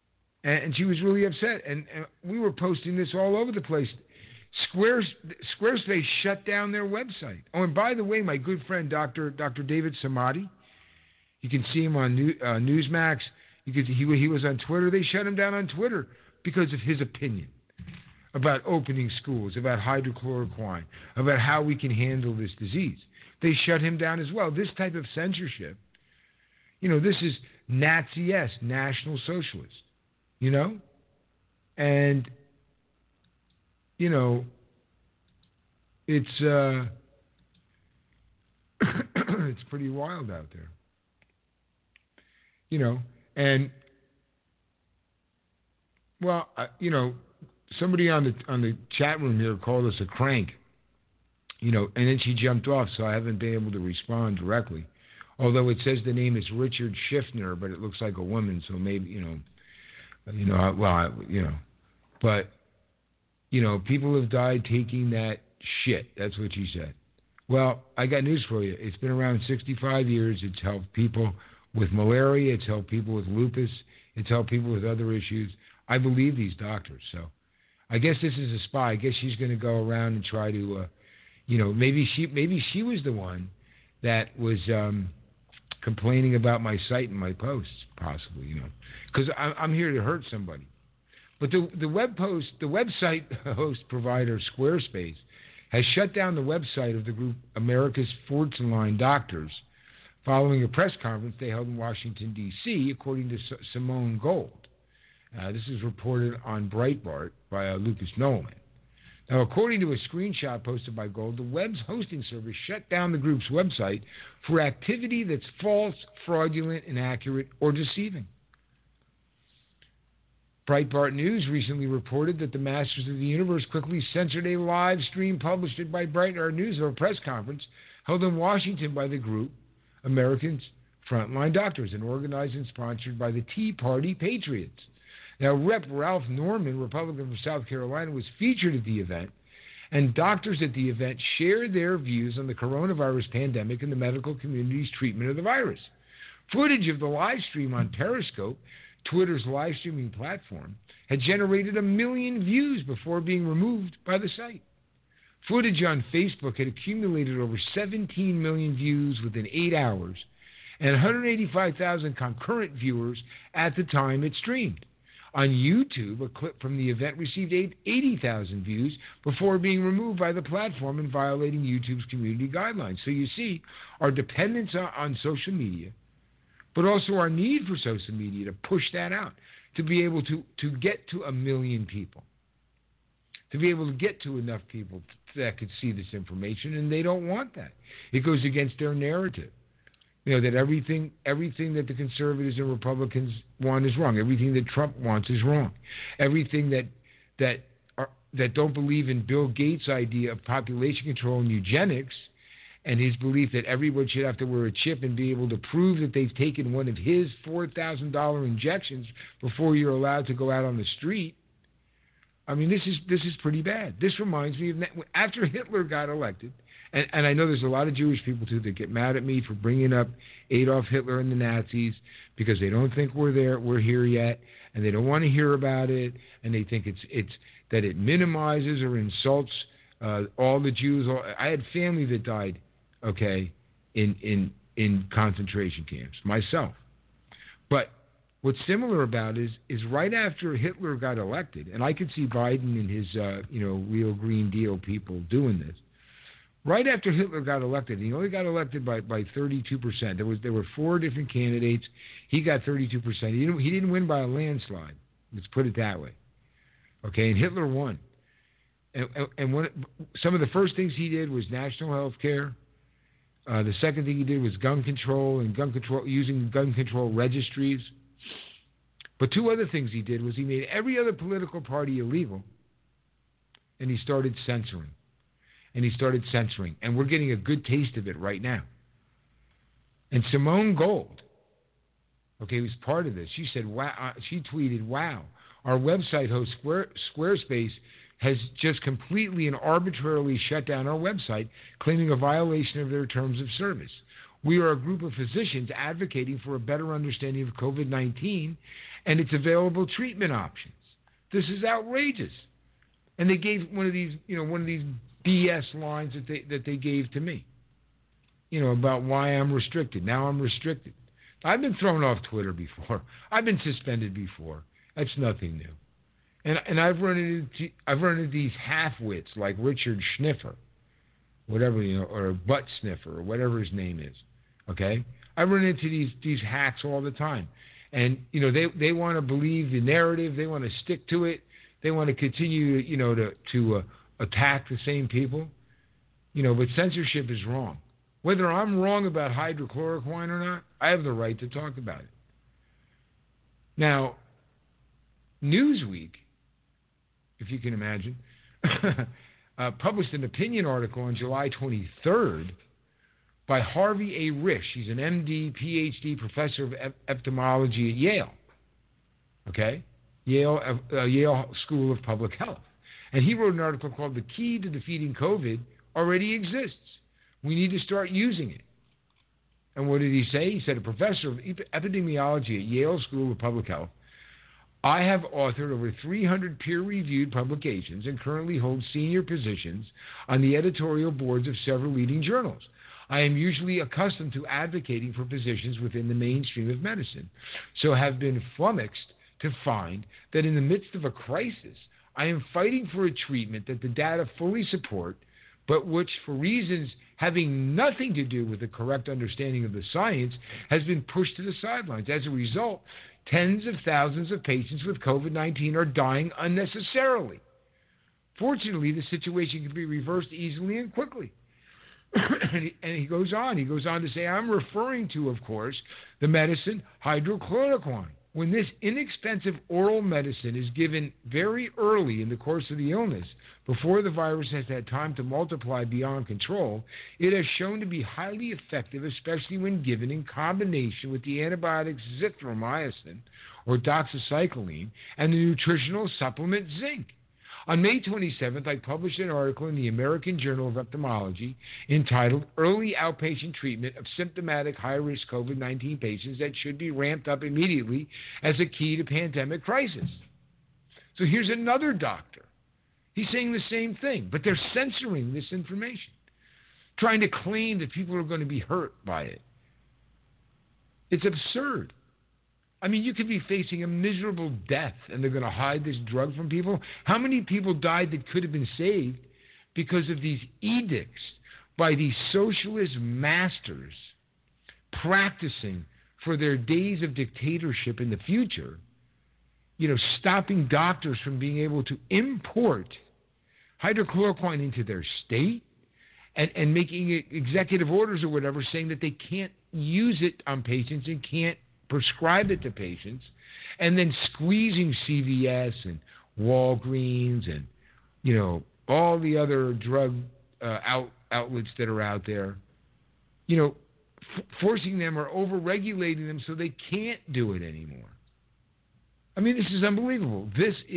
[SPEAKER 1] And she was really upset. And we were posting this all over the place. Squarespace shut down their website. Oh, and by the way, my good friend Dr. David Samadi, you can see him on Newsmax. He was on Twitter. They shut him down on Twitter because of his opinion about opening schools, about hydrochloroquine, about how we can handle this disease. They shut him down as well. This type of censorship, this is Nazi-esque, National Socialist, And, it's it's pretty wild out there. And, well, somebody on the chat room here called us a crank, and then she jumped off, so I haven't been able to respond directly. Although it says the name is Richard Schiffner, but it looks like a woman, so maybe, but, people have died taking that shit. That's what she said. Well, I got news for you. It's been around 65 years. It's helped people with malaria. It's helped people with lupus. It's helped people with other issues. I believe these doctors. So I guess this is a spy. I guess she's going to go around and try to, maybe she was the one that was complaining about my site and my posts, possibly, because I'm here to hurt somebody. But the website host provider Squarespace has shut down the website of the group America's Fortune Line Doctors following a press conference they held in Washington, D.C., according to Simone Gold. This is reported on Breitbart by Lucas Nolan. Now, according to a screenshot posted by Gold, the web's hosting service shut down the group's website for activity that's false, fraudulent, inaccurate, or deceiving. Breitbart News recently reported that the Masters of the Universe quickly censored a live stream published by Breitbart News of a press conference held in Washington by the group Americans Frontline Doctors and organized and sponsored by the Tea Party Patriots. Now, Rep. Ralph Norman, Republican from South Carolina, was featured at the event, and doctors at the event shared their views on the coronavirus pandemic and the medical community's treatment of the virus. Footage of the live stream on Periscope, Twitter's live streaming platform, had generated 1 million views before being removed by the site. Footage on Facebook had accumulated over 17 million views within 8 hours and 185,000 concurrent viewers at the time it streamed. On YouTube, a clip from the event received 80,000 views before being removed by the platform and violating YouTube's community guidelines. So you see, our dependence on social media, but also our need for social media to push that out, to be able to get to 1 million people, to be able to get to enough people that could see this information, and they don't want that. It goes against their narrative. That everything that the conservatives and Republicans want is wrong. Everything that Trump wants is wrong. Everything that don't believe in Bill Gates' idea of population control and eugenics, and his belief that everyone should have to wear a chip and be able to prove that they've taken one of his $4,000 injections before you're allowed to go out on the street. I mean, this is pretty bad. This reminds me of after Hitler got elected. And I know there's a lot of Jewish people, too, that get mad at me for bringing up Adolf Hitler and the Nazis because they don't think we're here yet, and they don't want to hear about it, and they think it's that it minimizes or insults all the Jews. I had family that died, in concentration camps, myself. But what's similar about it is right after Hitler got elected, and I could see Biden and his, real Green Deal people doing this. Right after Hitler got elected, he only got elected by 32%. There were 4 different candidates. He got 32%. He didn't win by a landslide. Let's put it that way. Okay, and Hitler won. And some of the first things he did was national health care. The second thing he did was gun control using gun control registries. But 2 other things he did was he made every other political party illegal, and he started censoring. And we're getting a good taste of it right now. And Simone Gold, who's part of this, she said, "Wow!" She tweeted, "Wow, our website host Squarespace has just completely and arbitrarily shut down our website, claiming a violation of their terms of service. We are a group of physicians advocating for a better understanding of COVID-19 and its available treatment options. This is outrageous. And they gave one of these BS lines that they gave to me, about why I'm restricted. Now I'm restricted. I've been thrown off Twitter before. I've been suspended before. That's nothing new. And I've run into these half-wits like Richard Schniffer, whatever, or Butt Sniffer, or whatever his name is. Okay? I run into these hacks all the time. And, they want to believe the narrative. They want to stick to it. They want to continue, to attack the same people. But censorship is wrong. Whether I'm wrong about hydrochloroquine or not, I have the right to talk about it. Now, Newsweek, if you can imagine, published an opinion article on July 23rd by Harvey A. Risch. He's an MD, PhD professor of ophthalmology at Yale. Okay? Yale School of Public Health. And he wrote an article called "The Key to Defeating COVID Already Exists. We need to start using it." And what did he say? He said, "A professor of epidemiology at Yale School of Public Health, I have authored over 300 peer-reviewed publications and currently hold senior positions on the editorial boards of several leading journals. I am usually accustomed to advocating for positions within the mainstream of medicine, so have been flummoxed to find that in the midst of a crisis, I am fighting for a treatment that the data fully support, but which, for reasons having nothing to do with the correct understanding of the science, has been pushed to the sidelines. As a result, tens of thousands of patients with COVID-19 are dying unnecessarily. Fortunately, the situation can be reversed easily and quickly." And he goes on to say, "I'm referring to, of course, the medicine hydrochloroquine. When this inexpensive oral medicine is given very early in the course of the illness, before the virus has had time to multiply beyond control, it has shown to be highly effective, especially when given in combination with the antibiotics zithromycin or doxycycline and the nutritional supplement zinc. On May 27th, I published an article in the American Journal of Ophthalmology entitled "Early Outpatient Treatment of Symptomatic High-Risk COVID-19 Patients That Should Be Ramped Up Immediately as a Key to Pandemic Crisis." So here's another doctor. He's saying the same thing, but they're censoring this information, trying to claim that people are going to be hurt by it. It's absurd. I mean, you could be facing a miserable death, and they're going to hide this drug from people. How many people died that could have been saved because of these edicts by these socialist masters practicing for their days of dictatorship in the future, stopping doctors from being able to import hydrochloroquine into their state and making executive orders or whatever saying that they can't use it on patients and can't prescribe it to patients, and then squeezing CVS and Walgreens and, all the other drug outlets that are out there, forcing them or over-regulating them so they can't do it anymore. I mean, this is unbelievable.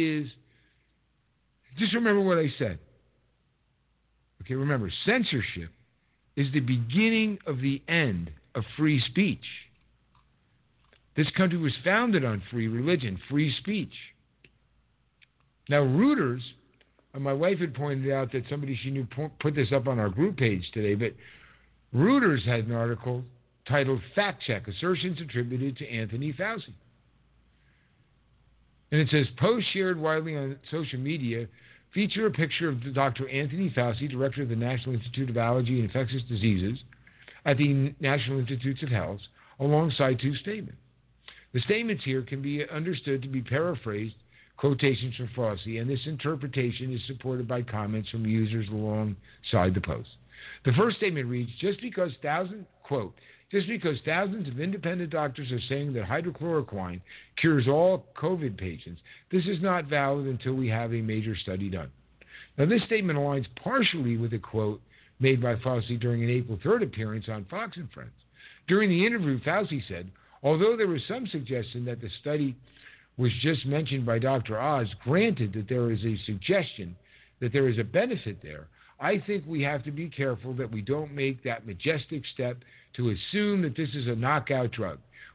[SPEAKER 1] Just remember what I said. Okay, remember, censorship is the beginning of the end of free speech. This country was founded on free religion, free speech. Now, Reuters, and my wife had pointed out that somebody she knew put this up on our group page today, but Reuters had an article titled "Fact Check, Assertions Attributed to Anthony Fauci." And it says, "Posts shared widely on social media feature a picture of Dr. Anthony Fauci, director of the National Institute of Allergy and Infectious Diseases at the National Institutes of Health, alongside two statements. The statements here can be understood to be paraphrased quotations from Fauci, and this interpretation is supported by comments from users alongside the post. The first statement reads, just because thousands of independent doctors are saying that hydrochloroquine cures all COVID patients, this is not valid until we have a major study done. Now, this statement aligns partially with a quote made by Fauci during an April 3rd appearance on Fox and Friends. During the interview, Fauci said, although there was some suggestion that the study was just mentioned by Dr. Oz, granted that there is a suggestion that there is a benefit there, I think we have to be careful that we don't make that majestic step to assume that this is a knockout drug.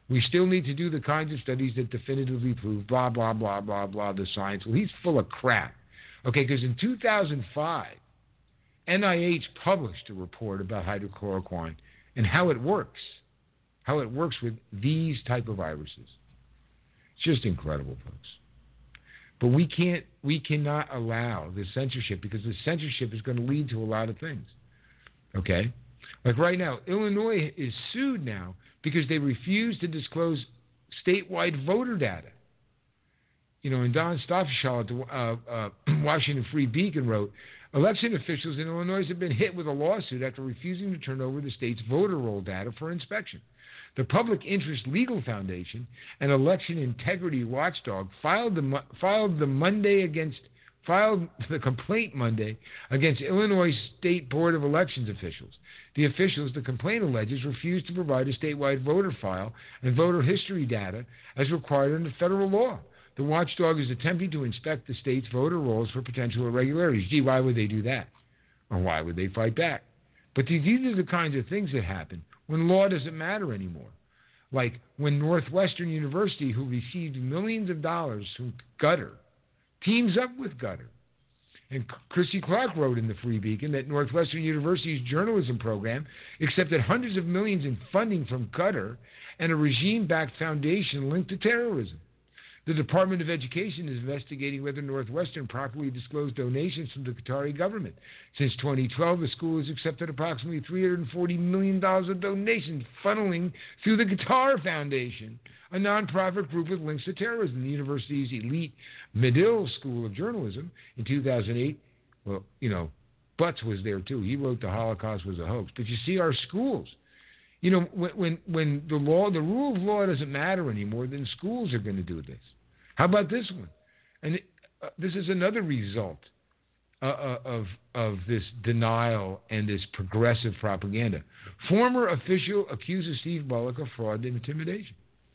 [SPEAKER 1] We still need to do the kinds of studies that definitively prove blah, blah, blah, blah, blah, the science. Well, he's full of crap. Okay, because in 2005, NIH published a report about hydrochloroquine and how it works with these type of viruses. It's just incredible, folks. But we cannot allow the censorship, because the censorship is going to lead to a lot of things. Okay? Like right now, Illinois is sued now because they refuse to disclose statewide voter data. You know, and Don Stoffelshaw at the Washington Free Beacon wrote, election officials in Illinois have been hit with a lawsuit after refusing to turn over the state's voter roll data for inspection. The Public Interest Legal Foundation, an election integrity watchdog, filed the complaint Monday against Illinois State Board of Elections officials. The officials, the complaint alleges, refused to provide a statewide voter file and voter history data as required under federal law. The watchdog is attempting to inspect the state's voter rolls for potential irregularities. Gee, why would they do that? Or why would they fight back? But these are the kinds of things that happen when law doesn't matter anymore. Like when Northwestern University, who received millions of dollars from Gutter, teams up with Gutter. And Christy Clark wrote in the Free Beacon that Northwestern University's journalism program accepted hundreds of millions in funding from Gutter and a regime-backed foundation linked to terrorism. The Department of Education is investigating whether Northwestern properly disclosed donations from the Qatari government. Since 2012, the school has accepted approximately $340 million of donations funneling through the Qatar Foundation, a nonprofit group with links to terrorism. The university's elite Medill School of Journalism in 2008, well, you know, Butts was there too. He wrote the Holocaust was a hoax. But you see, our schools, you know, when the rule of law doesn't matter anymore, then schools are going to do this. How about this one? And this is another result of this denial and this progressive propaganda. Former official accuses Steve Bullock of fraud and intimidation.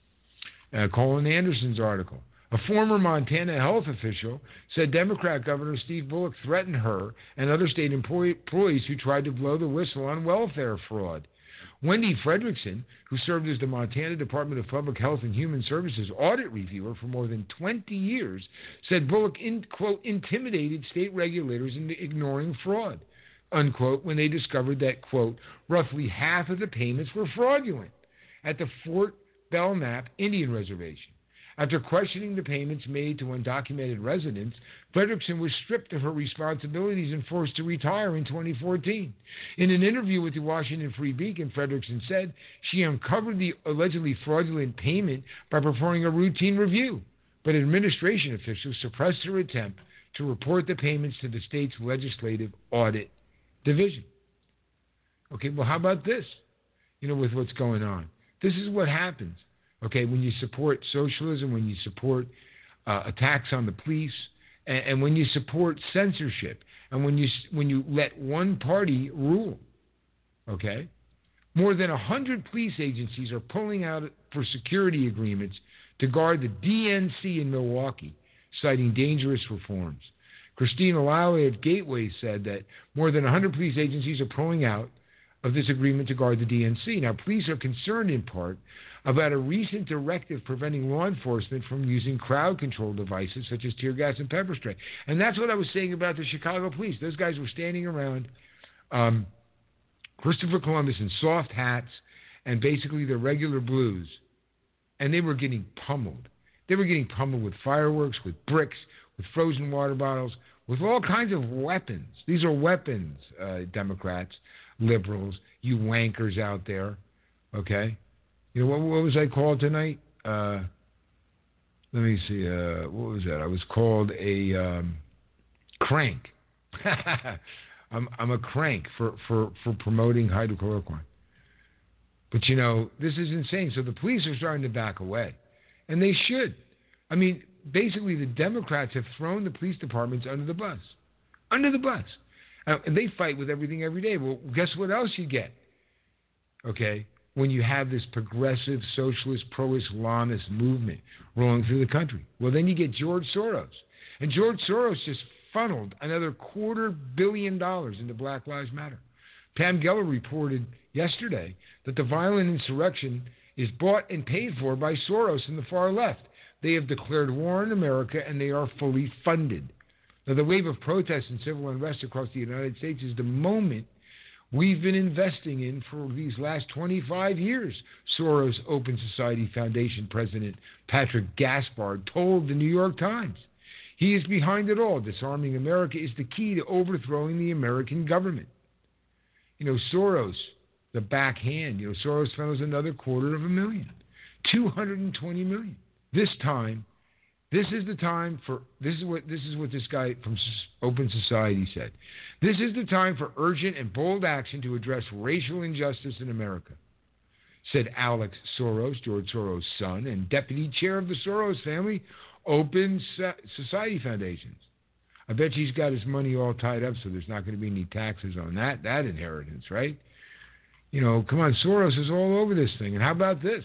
[SPEAKER 1] Colin Anderson's article. A former Montana health official said Democrat Governor Steve Bullock threatened her and other state employees who tried to blow the whistle on welfare fraud. Wendy Fredrickson, who served as the Montana Department of Public Health and Human Services audit reviewer for more than 20 years, said Bullock, quote, intimidated state regulators into ignoring fraud, unquote, when they discovered that, quote, roughly half of the payments were fraudulent at the Fort Belknap Indian Reservation. After questioning the payments made to undocumented residents, Fredrickson was stripped of her responsibilities and forced to retire in 2014. In an interview with the Washington Free Beacon, Fredrickson said she uncovered the allegedly fraudulent payment by performing a routine review, but administration officials suppressed her attempt to report the payments to the state's legislative audit division. Okay, well, how about this? You know, with what's going on. This is what happens. Okay, when you support socialism, when you support attacks on the police, and when you support censorship, and when you let one party rule, okay? More than 100 police agencies are pulling out for security agreements to guard the DNC in Milwaukee, citing dangerous reforms. Christina Lowry at Gateway said that more than 100 police agencies are pulling out of this agreement to guard the DNC. Now, police are concerned in part about a recent directive preventing law enforcement from using crowd control devices such as tear gas and pepper spray. And that's what I was saying about the Chicago police. Those guys were standing around Christopher Columbus in soft hats and basically their regular blues, and they were getting pummeled. They were getting pummeled with fireworks, with bricks, with frozen water bottles, with all kinds of weapons. These are weapons, Democrats, liberals, you wankers out there, okay? You know, what was I called tonight? Let me see. What was that? I was called a crank. I'm a crank for promoting hydrochloroquine. But, you know, this is insane. So the police are starting to back away. And they should. I mean, basically the Democrats have thrown the police departments under the bus. Under the bus. And they fight with everything every day. Well, guess what else you get? Okay? When you have this progressive, socialist, pro-Islamist movement rolling through the country. Well, then you get George Soros. And George Soros just funneled another $250 million into Black Lives Matter. Pam Geller reported yesterday that the violent insurrection is bought and paid for by Soros and the far left. They have declared war on America, and they are fully funded. Now, the wave of protests and civil unrest across the United States is the moment we've been investing in for these last 25 years, Soros Open Society Foundation President Patrick Gaspard told the New York Times. He is behind it all. Disarming America is the key to overthrowing the American government. Soros, the backhand, Soros funnels another $250,000, $220 million. This is the time for, this is what this guy from Open Society said. This is the time for urgent and bold action to address racial injustice in America, said Alex Soros, George Soros' son, and deputy chair of the Soros family Open Society Foundations. I bet he's got his money all tied up, so there's not going to be any taxes on that inheritance, right? Come on, Soros is all over this thing. And how about this?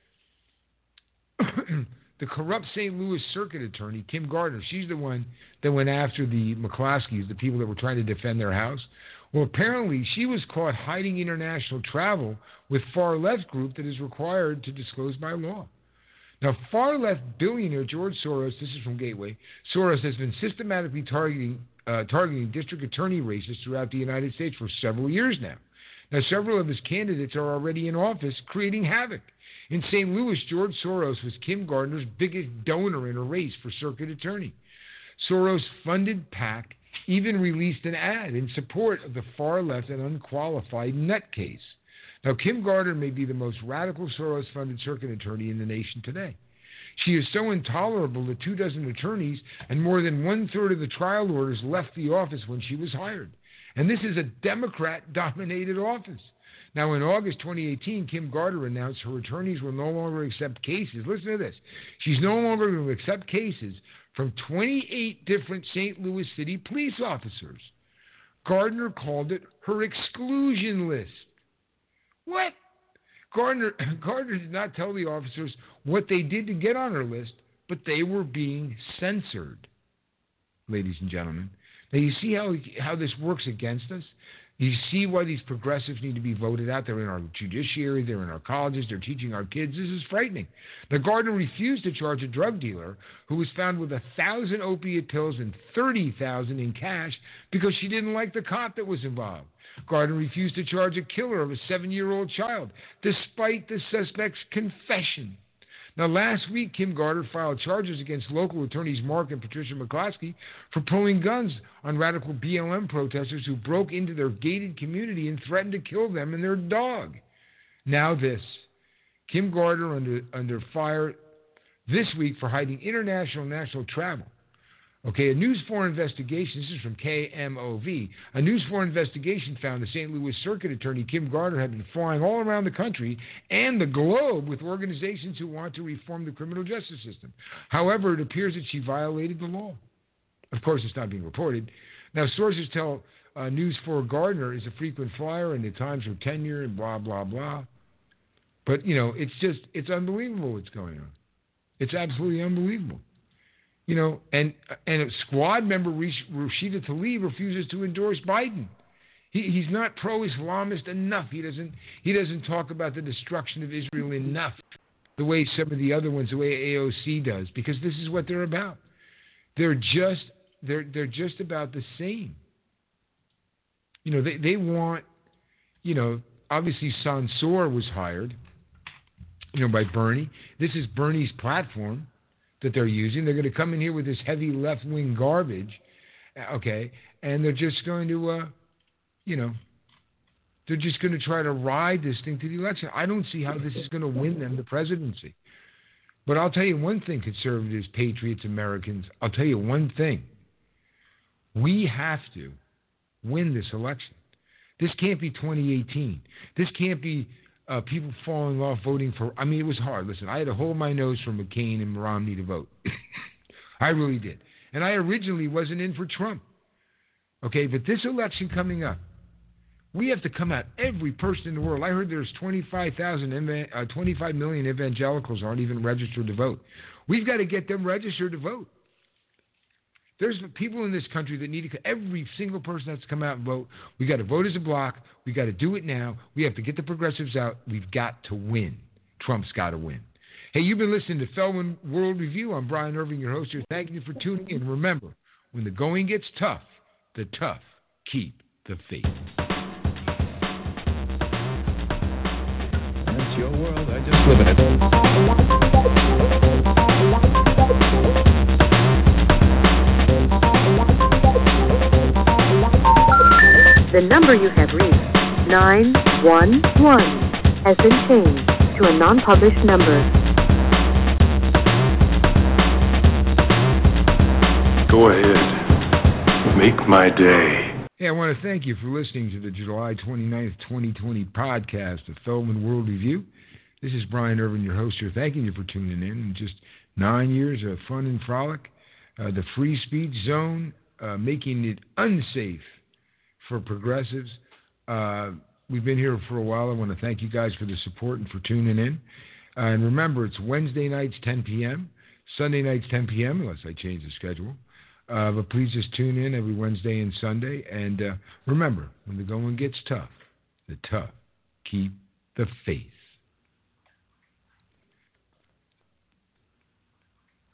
[SPEAKER 1] The corrupt St. Louis Circuit Attorney, Kim Gardner, she's the one that went after the McCloskeys, the people that were trying to defend their house. Well, apparently she was caught hiding international travel with far-left group that is required to disclose by law. Now, far-left billionaire George Soros, this is from Gateway, Soros has been systematically targeting district attorney races throughout the United States for several years now. Now, several of his candidates are already in office, creating havoc. In St. Louis, George Soros was Kim Gardner's biggest donor in a race for circuit attorney. Soros-funded PAC even released an ad in support of the far-left and unqualified nutcase. Now, Kim Gardner may be the most radical Soros-funded circuit attorney in the nation today. She is so intolerable that 24 attorneys and more than one-third of the trial orders left the office when she was hired. And this is a Democrat-dominated office. Now, in August 2018, Kim Gardner announced her attorneys will no longer accept cases. Listen to this. She's no longer going to accept cases from 28 different St. Louis City police officers. Gardner called it her exclusion list. What? Gardner did not tell the officers what they did to get on her list, but they were being censored, ladies and gentlemen. Now, you see how this works against us? You see why these progressives need to be voted out. They're in our judiciary. They're in our colleges. They're teaching our kids. This is frightening. Now, Gardner refused to charge a drug dealer who was found with 1,000 opiate pills and $30,000 in cash because she didn't like the cop that was involved. Gardner refused to charge a killer of a 7-year-old child, despite the suspect's confession. Now, last week, Kim Gardner filed charges against local attorneys Mark and Patricia McCloskey for pulling guns on radical BLM protesters who broke into their gated community and threatened to kill them and their dog. Now this. Kim Gardner under fire this week for hiding international and national travel. Okay, a News 4 investigation, this is from KMOV, a News 4 investigation found the St. Louis Circuit Attorney Kim Gardner had been flying all around the country and the globe with organizations who want to reform the criminal justice system. However, it appears that she violated the law. Of course, it's not being reported. Now, sources tell News 4 Gardner is a frequent flyer and the times her tenure and blah, blah, blah. But, it's unbelievable what's going on. It's absolutely unbelievable. And a squad member, Rashida Tlaib, refuses to endorse Biden. He's not pro-Islamist enough. He doesn't talk about the destruction of Israel enough, the way some of the other ones, the way AOC does, because this is what they're about. They're just about the same. They want, obviously Sansour was hired, by Bernie. This is Bernie's platform that they're using. They're going to come in here with this heavy left-wing garbage, okay, and they're just going to, they're just going to try to ride this thing to the election. I don't see how this is going to win them the presidency. But I'll tell you one thing, conservatives, patriots, Americans, I'll tell you one thing. We have to win this election. This can't be 2018. This can't be people falling off voting for. I mean, it was hard. Listen, I had to hold my nose for McCain and Romney to vote. I really did. And I originally wasn't in for Trump. Okay, but this election coming up, we have to come out, every person in the world. I heard there's 25 million evangelicals aren't even registered to vote. We've got to get them registered to vote. There's people in this country that need to, every single person has to come out and vote. We've got to vote as a block. We've got to do it now. We have to get the progressives out. We've got to win. Trump's got to win. Hey, you've been listening to Feldman World Review. I'm Brian Irving, your host here. Thank you for tuning in. Remember, when the going gets tough, the tough keep the faith.
[SPEAKER 3] That's your world. I just live in it.
[SPEAKER 4] The number you have reached, 911, has been changed to a non-published number.
[SPEAKER 5] Go ahead. Make my day.
[SPEAKER 1] Hey, I want to thank you for listening to the July 29th, 2020 podcast of Feldman World Review. This is Brian Irvin, your host here, thanking you for tuning in. And just 9 years of fun and frolic, the free speech zone, making it unsafe for progressives. We've been here for a while. I want to thank you guys for the support and for tuning in. And remember, it's Wednesday nights, 10 p.m., Sunday nights, 10 p.m., unless I change the schedule. But please just tune in every Wednesday and Sunday. And remember, when the going gets tough, the tough keep the faith.